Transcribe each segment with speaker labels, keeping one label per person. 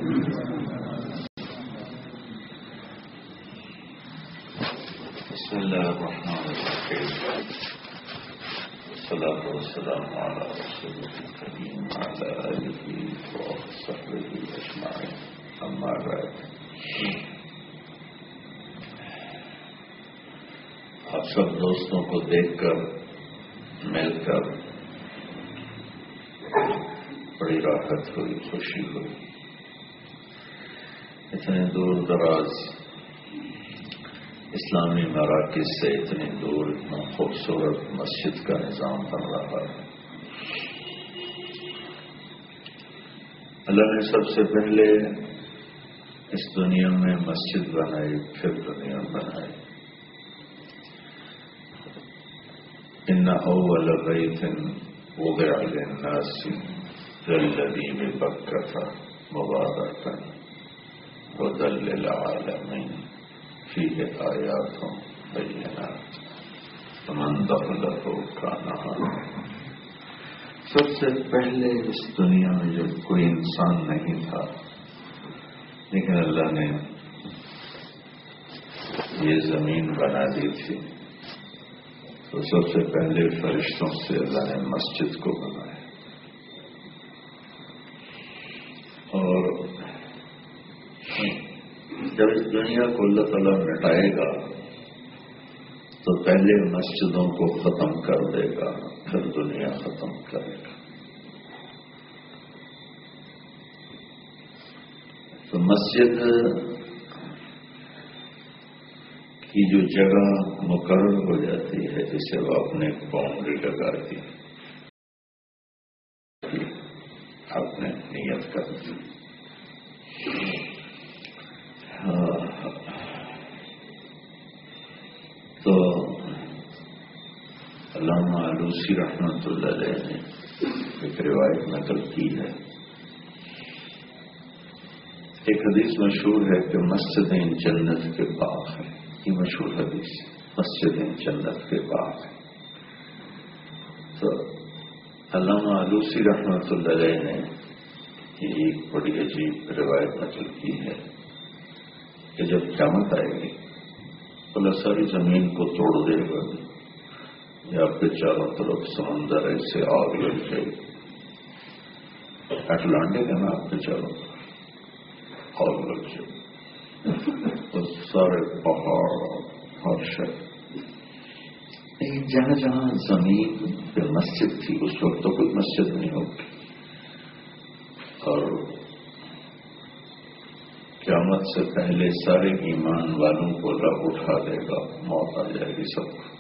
Speaker 1: بسم الله الرحمن الرحيم. والصلاة والسلام على رسوله الكريم وعلى آله وصحبه أجمعين. أما بعد، آپ سب دوستوں کو دیکھ کر، مل کر بڑی راحت ہوئی، خوشی ہوئی. اتنے دور دراز اسلامی مراکز سے اتنی دور اتنا خوبصورت مسجد کا نظام بن رہا ہے. اللہ نے سب سے پہلے اس دنیا میں مسجد بنائی، پھر دنیا بنائی. ان اول بیت وضع للناس للذی ببکۃ مبارکا ھدی للعالمین فیہ آیات بینات فمن دخلہ کان آمنا. سب سے پہلے اس دنیا میں جب کوئی انسان نہیں تھا، لیکن اللہ نے یہ زمین بنا دی تھی، تو سب سے پہلے فرشتوں سے اللہ نے مسجد کو بنایا. اور جب اس دنیا کو اللہ تعالیٰ مٹائے گا تو پہلے مسجدوں کو ختم کر دے گا، پھر دنیا ختم کرے گا. تو مسجد کی جو جگہ مقرر ہو جاتی ہے، جسے وہ اپنے باؤنڈری لگاتی، آپ نے نیت کر دی. تو علامہ آلوسی رحمۃ اللہ علیہ نے ایک روایت نقل کی ہے. ایک حدیث مشہور ہے کہ مسجدیں جنت کے باغ ہیں. یہ مشہور حدیث، مسجدیں جنت کے باغ ہیں. تو علامہ آلوسی رحمۃ اللہ علیہ نے یہ ایک بڑی عجیب روایت نقل کی ہے کہ جب قیامت آئے گی اللہ ساری زمین کو توڑ دے گا، یا آپ کے چاروں طرف سمندر ایسے آگ لگ جائے گی. اٹلانٹک ہے نا، آپ کے چاروں طرف آگ لگ جائے گی، تو سارے پہاڑ اور شہر. لیکن جہاں جہاں زمین پہ مسجد تھی اس وقت تو کوئی مسجد نہیں ہوگی، اور قیامت سے پہلے سارے ایمان والوں کو اللہ اٹھا دے گا، موت آ جائے گی سب کو.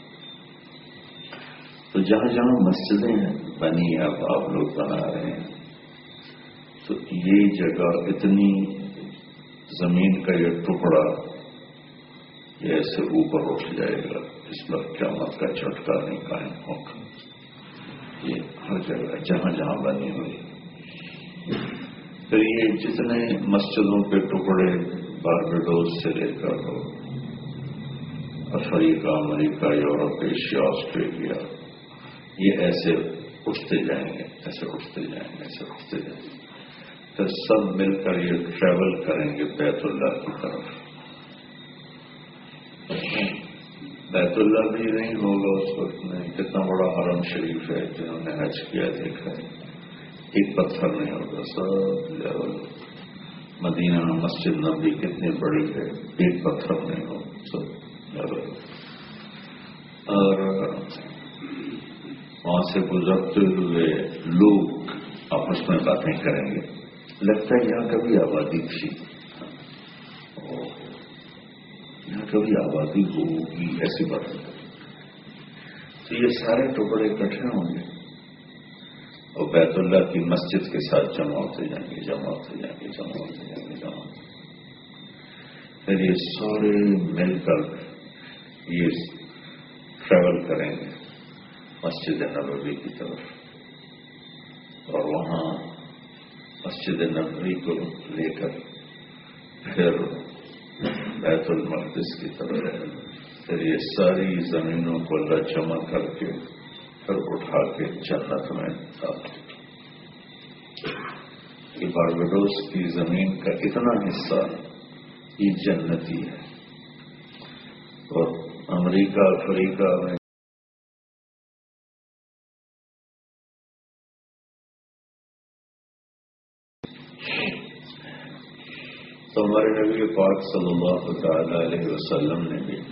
Speaker 1: تو جہاں جہاں مسجدیں بنی اب آپ لوگ بنا رہے ہیں، تو یہ جگہ اتنی زمین کا یہ ٹکڑا یہ ایسے اوپر اٹھ جائے گا، اس پر قیامت کا جھٹکا نہیں قائم ہوگا. یہ ہر جگہ جہاں جہاں بنی ہوئی. پھر یہ جتنے مسجدوں کے ٹکڑے باربیڈوس سے لے کر افریقہ، امریکہ، یورپ، ایشیا، آسٹریلیا، یہ ایسے اٹھتے جائیں گے، ایسے اٹھتے جائیں گے، ایسے اٹھتے جائیں گے. پھر سب مل کر یہ ٹریول کریں گے بیت اللہ کی طرف. بیت اللہ بھی نہیں ہوگا اس وقت میں. کتنا بڑا حرم شریف ہے، جنہوں نے حج کیا دیکھا ہے، ایک پتھر نہیں ہوگا، سب لیول. مدینہ میں مسجد نبی کتنی بڑی ہے، ایک پتھر نہیں ہوگا، سب لیول. اور وہاں سے گزرتے ہوئے لوگ آپس میں باتیں کریں گے. لگتا ہے یہاں کبھی آبادی تھی، یہاں کبھی آبادی ہوگی، ایسی بات نہیں. تو یہ سارے ٹکڑے اکٹھے ہوں گے اور بیت اللہ کی مسجد کے ساتھ جمع ہوتے جائیں گے، جمع ہوتے جائیں گے، جمع ہوتے جائیں گے، جمع ہوتے. پھر یہ سارے مل کر یہ ٹریول کریں گے مسجد نبوی کی طرف، اور وہاں مسجد نبوی کو لے کر پھر بیت المقدس کی طرف. پھر یہ ساری زمینوں کو اللہ جمع کر کے پھر اٹھا کے جنت میں ڈال. یہ بارباڈوس کی زمین کا اتنا حصہ یہ جنتی ہے، اور امریکہ افریقہ میں تو ہمارے نبی پاک صلی اللہ تعالی علیہ وسلم نے بھی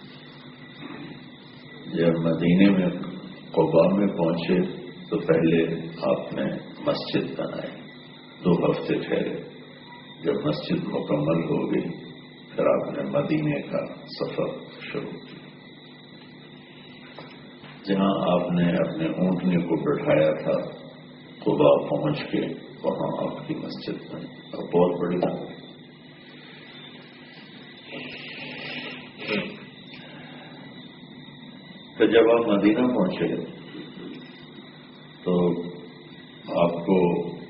Speaker 1: جب مدینے میں قباء میں پہنچے تو پہلے آپ نے مسجد بنائی، 2 ہفتے ٹھہرے، جب مسجد مکمل ہو گئی پھر آپ نے مدینے کا سفر شروع کیا، جہاں آپ نے اپنے اونٹنے کو بٹھایا تھا قباء پہنچ کے وہاں آپ کی مسجد بنی، اور بہت بڑی بنی۔ تو جب آپ مدینہ پہنچے تو آپ کو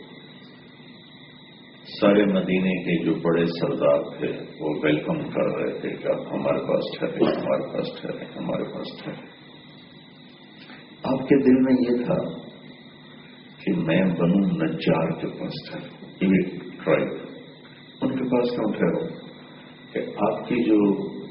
Speaker 1: سارے مدینے کے جو بڑے سردار تھے وہ ویلکم کر رہے تھے کہ آپ ہمارے پاس ٹھہرے، ہمارے پاس ٹھہرے، ہمارے پاس ٹھہرے۔ آپ کے دل میں یہ تھا کہ میں بنو نجار کے پاس ٹھہروں، یہ ٹرائب، ان کے پاس کیوں ٹھہروں کہ آپ کی جو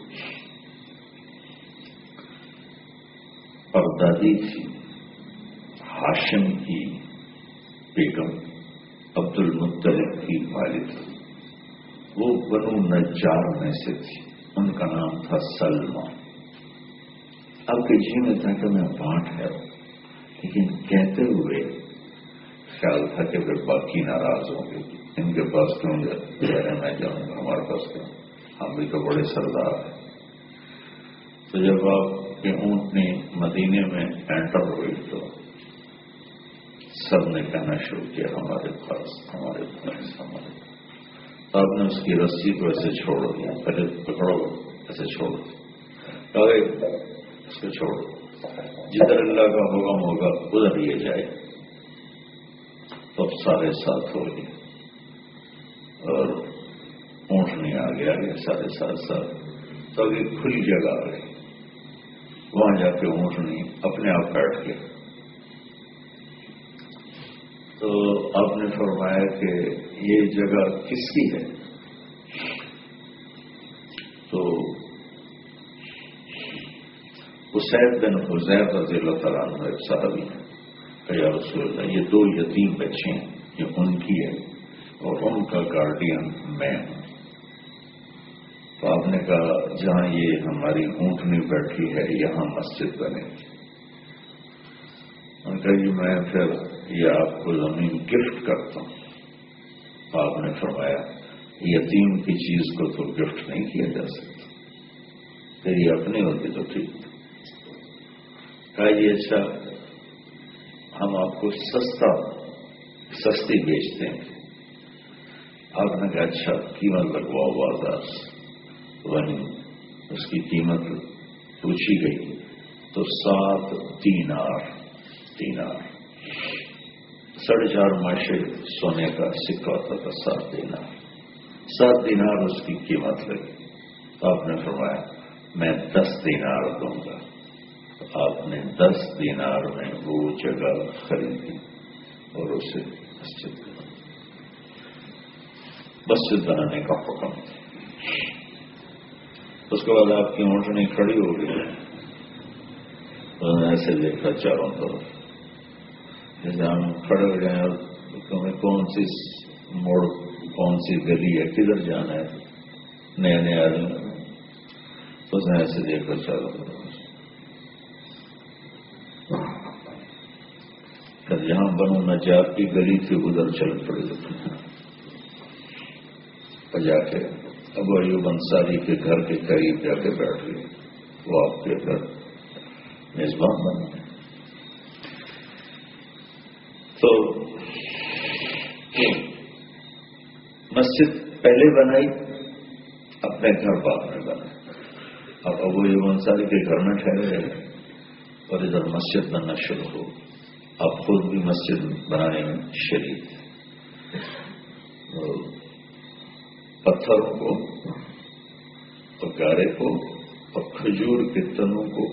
Speaker 1: پردادی تھی ہاشم کی بیگم عبد المطلب کی والد، وہ بنو نجار میں سے تھی، ان کا نام تھا سلمہ۔ اب کے جی میں تھا کہ میں بانٹ ہے، لیکن کہتے ہوئے خیال تھا کہ پھر باقی ناراض ہوں گے، ان کے پاس کیوں جائے، میں جاؤں گا، ہمارے پاس کیوں، ہم بھی تو بڑے سردار ہیں۔ تو جب آپ کے اونٹنی مدینے میں انٹر ہوئی تو سب نے کہنا شروع کیا ہمارے پاس، ہمارے پاس، ہمارے پاس۔ آپ نے اس کی رسی کو ایسے چھوڑ دیا، پہلے پکڑو، ایسے چھوڑ دیا، اس کو چھوڑو، جدھر اللہ کا حکم ہوگا ادھر یہ جائے۔ تو سارے ساتھ ہو گئے اور اونٹنی آگے آگے سارے ساتھ تو ابھی کھلی جگہ آ گئی، وہاں جا کے اونٹنی اپنے آپ بیٹھ گیا۔ تو آپ نے فرمایا کہ یہ جگہ کس کی ہے؟ تو اسید بن حذیفہ رضی اللہ تعالیٰ عنہ ایک صحابی ہیں کہ یا رسول اللہ، یہ 2 یتیم بچے ہیں، یہ ان کی ہے اور ان کا گارڈین میں ہوں۔ تو آپ نے کہا جہاں یہ ہماری اونٹنی بیٹھی ہے یہاں مسجد بنے گی۔ ان کا جی میں پھر یہ آپ کو زمین گفٹ کرتا ہوں۔ آپ نے فرمایا یتیم کی چیز کو تو گفٹ نہیں کیا جا سکتا، پھر یہ اپنی ہوتی تو ٹھیک۔ کہا جی اچھا ہم آپ کو سستی بیچتے ہیں۔ آپ نے کہا اچھا قیمت لگواؤ بازار سے۔ وہیں اس کی قیمت پوچھی گئی تو 7 دینار 4.5 ماشے سونے کا سکہ ہوتا تھا، 7 دینار اس کی قیمت لگی۔ تو آپ نے فرمایا میں 10 دینار دوں گا۔ تو آپ نے 10 دینار میں وہ جگہ خریدی اور اسے مسجد بنانے کا حکم۔ اس کے بعد آپ کی اونٹنی کھڑی ہو گئی، ایسے دیکھا چاروں طرف، جیسے ہم کھڑے ہو جائیں اور تمہیں کون سی موڑ، کون سی گلی ہے، کدھر جانا ہے، نئے نئے آدمی، تو اس نے ایسے دیکھا چاروں طرف۔ پھر جہاں بنو نجار کی گلی تھی ادھر چل پڑی، جا کے ابو ایوب انصاری کے گھر کے قریب جا کے بیٹھ گئی، وہ آپ کے گھر میزبان بن گئے۔ تو مسجد پہلے بنائی، اپنے گھر بعد میں بنائی۔ اب ابو ایوب انصاری کے گھر میں ٹھہرے رہے اور ادھر مسجد بننا شروع ہو۔ اب خود بھی مسجد بنانے میں شریک تھے، پتھروں کو اور گارے کو اور کھجور کے تنوں کو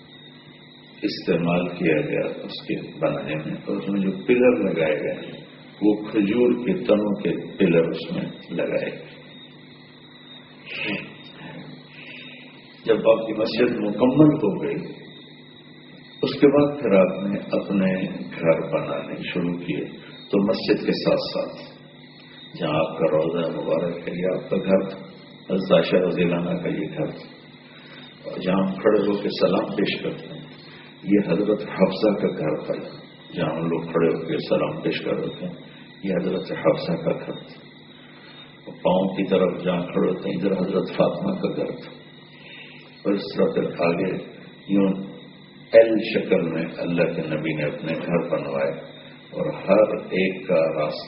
Speaker 1: استعمال کیا گیا اس کے بنانے میں، اور اس میں جو پلر لگائے گئے وہ کھجور کے تنوں کے پلر اس میں لگائے گی۔ جب آپ کی مسجد مکمل ہو گئی اس کے بعد پھر آپ نے اپنے گھر بنانے شروع کیے، تو مسجد کے ساتھ ساتھ جہاں آپ کا روضہ مبارک ہے یہ آپ کا گھر تھا، حضرت عائشہ رضی اللہ عنہا کا یہ گھر تھا، اور جہاں ہم کھڑے ہو کے سلام پیش کرتے ہیں یہ حضرت حفصہ کا گھر تھا، جہاں ہم لوگ کھڑے ہو کے سلام پیش کر رہے ہیں یہ حضرت حفصہ کا گھر تھا، پاؤں کی طرف جہاں کھڑے ہوتے ہیں ادھر حضرت فاطمہ کا گھر تھا، اور اس طرح پھر آگے یوں ایل شکل میں اللہ کے نبی نے اپنے گھر بنوائے، اور ہر ایک کا راستہ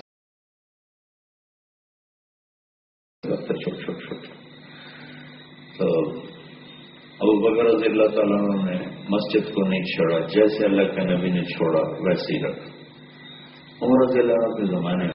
Speaker 1: چھوٹ تو ابو بکر رضی اللہ تعالیٰ عنہ نے مسجد کو نہیں چھوڑا، جیسے اللہ کے نبی نے چھوڑا ویسے ہی رکھا۔ عمر رضی اللہ عنہ کے زمانے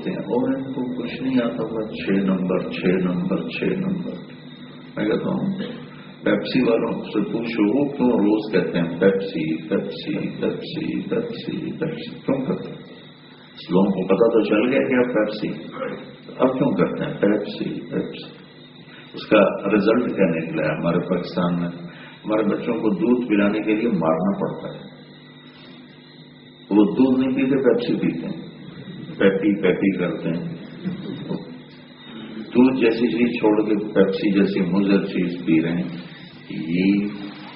Speaker 1: بولتے ہیں اور ان کو کچھ نہیں آتا ہوگا 6 نمبر 6 نمبر 6 نمبر. میں کہتا ہوں پیپسی والوں سے پوچھو وہ کیوں روز کہتے ہیں Pepsi Pepsi Pepsi Pepsi Pepsi کیوں کرتے ہیں؟ لوگوں کو پتا تو چل گیا کہ اب پیپسی، اب کیوں کرتے ہیں پیپسی پیپسی؟ اس کا رزلٹ کیا نکلا ہے؟ ہمارے پاکستان میں ہمارے بچوں کو دودھ پلانے کے لیے مارنا پڑتا ہے. وہ دودھ نہیں پیتے پیپسی پیتے ہیں، پیپی پیپی کرتے ہیں. دودھ جیسی چیز چھوڑ کے پیپسی جیسی مضر چیز پی رہے ہیں. یہ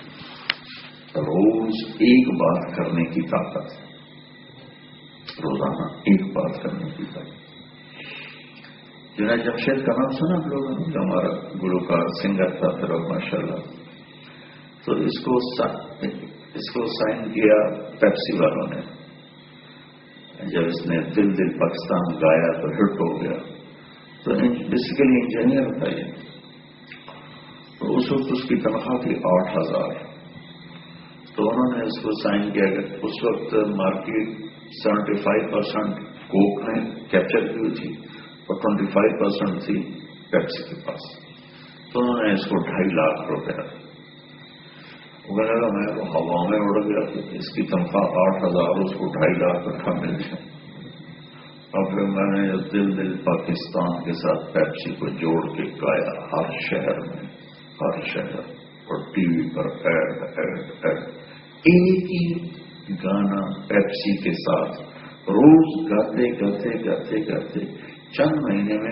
Speaker 1: روز ایک بات کرنے کی طاقت ہے، روزانہ ایک بات کرنے کی طاقت. جنید جمشید کا نام سنا آپ لوگوں نے؟ جو ہمارا گلوکار سنگر تھا پھر ماشاء اللہ. تو اس کو سائن کیا پیپسی والوں نے. جب اس نے دل دل پاکستان گایا تو ہٹ ہو گیا. تو بیسیکلی انجینئر تھا یہ. تو اس وقت اس کی تنخواہ تھی 8,000. تو انہوں نے اس کو سائن کیا کہ اس وقت مارکیٹ 75% کوک نے کیپچر کی ہوئی تھی اور 25% تھی پیپسی کے پاس. تو انہوں نے اس کو 2.5 لاکھ روپے وہ کہنے لگا میں وہ ہوا میں اڑ گیا. اس کی تنخواہ 8,000 اس کو 2.5 لاکھ اکٹھا مل گیا. اور پھر میں نے دل دل پاکستان کے ساتھ پیپسی کو جوڑ کے گایا ہر شہر میں، ہر شہر اور ٹی وی پر ایڈ. ایک ہی گانا پیپسی کے ساتھ روز گاتے گاتے گاتے گاتے چند مہینے میں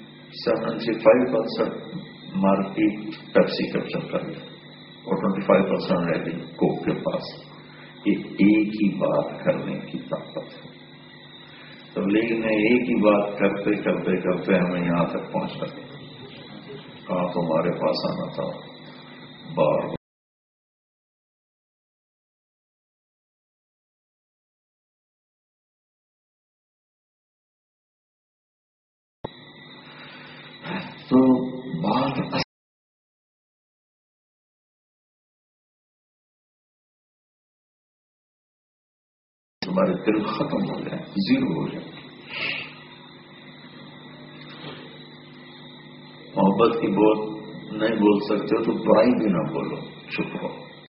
Speaker 1: 75% مارکیٹ پیپسی کیپچر کر گیا اور 25% رہ گئی کوک کے پاس. یہ ایک ہی بات کرنے کی طاقت ہے. تبلیغ نے ایک ہی بات کرتے کرتے کرتے ہمیں یہاں تک پہنچا دیا. کہاں تمہارے پاس آنا تھا بار تو بات تمہارے دل ختم ہو جائے، زیرو ہو جائے. محبت کی بات نہیں بول سکتے ہو تو برائی بھی نہ بولو، چپ رہو.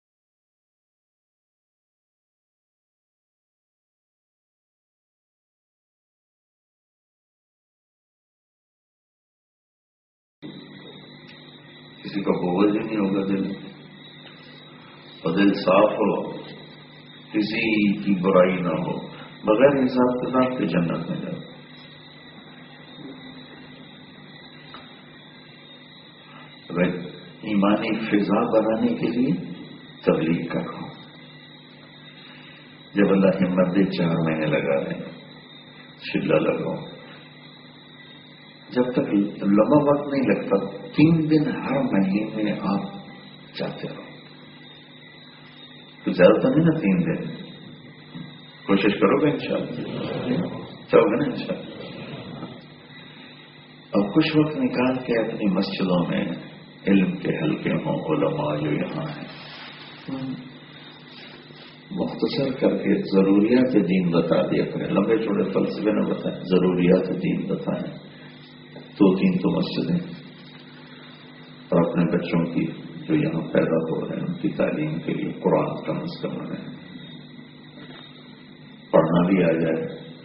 Speaker 1: کسی کا بغض ہی نہیں ہوگا دل میں، اور دل صاف ہو، کسی کی برائی نہ ہو، بغیر حساب کتاب کے جنت میں جاؤ. ایمانی فضا بنانے کے لیے تبلیغ کرو. جب اللہ ہمت دے 4 مہینے لگا دیں، چلا لگاؤ. جب تک لمبا وقت نہیں لگتا 3 دن ہر مہینے آپ جاتے رہو. تو زیادہ تو نہیں نا 3 دن، کوشش کرو گے انشاءاللہ، چاہو گے نا انشاءاللہ. اب کچھ وقت نکال کے اپنی مسجدوں میں علم کے حلقے ہوں، علماء جو یہاں ہیں مختصر کر کے ضروریات دین بتا دیا کریں. لمبے چوڑے فلسفے نہ بتائیں، ضروریات دین بتائیں. 2-3 تو مسجدیں، اور اپنے بچوں کی جو یہاں پیدا ہو رہے ہیں ان کی تعلیم کے لیے قرآن کم از کم انہیں پڑھنا بھی آ جائے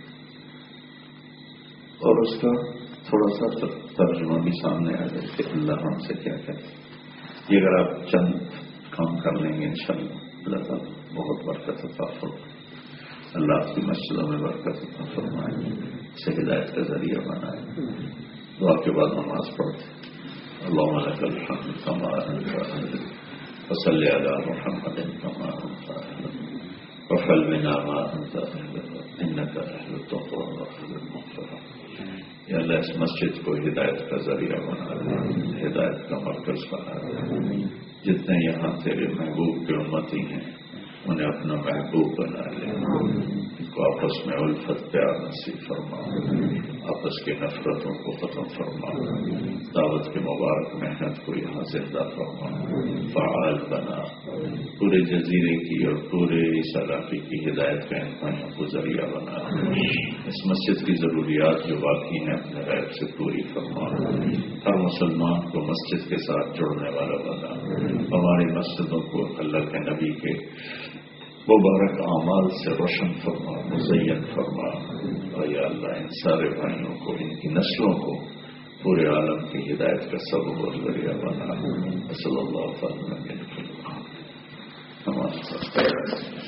Speaker 1: اور اس کا تھوڑا سا ترجمہ بھی سامنے آ جائے کہ اللہ ہم سے کیا کہتے. یہ اگر آپ چند کام کر لیں گے انشاءاللہ اللہ تعالیٰ بہت برکت عطا فرمائے. اللہ آپ کی مسجدوں میں برکت عطا فرمائے، اسے ہدایت کا ذریعہ بنائے. دعا کے بعد نماز پڑھتے اللهم لك الحمد كما أنت أهل وصل على محمد كما أنت أهل وفعل بنا ما أنت أهل إنك أهل التقوى وأهل المغفرة. یا اللہ اس مسجد کو ہدایت کا ذریعہ بنا دے، ہدایت کا مرکز بنا دے. جتنے یہاں تیرے محبوب کے امتی ہیں انہیں اپنا محبوب بنا لے. ان کو آپس میں الفت پیار نصیب فرما، آپس کی نفرتوں کو ختم فرما، دعوت کے مبارک محنت کو یہاں زندہ فرما، فعال بنا، پورے جزیرے کی اور پورے اس علاقے کی ہدایت کا انسانوں کو ذریعہ بنا، اس مسجد کی ضروریات جو باقی ہیں اپنے غیب سے پوری فرما، ہر مسلمان کو مسجد کے ساتھ جوڑنے والا بنا، ہماری مسجدوں کو اللہ کے نبی کے مبارک اعمال سے روشن فرما، مزین فرما، اور یا اللہ ان سارے بھائیوں کو، ان کی نسلوں کو پورے عالم کی ہدایت کا سبب اور ذریعہ بنا۔ صلی اللہ علیہ وسلم۔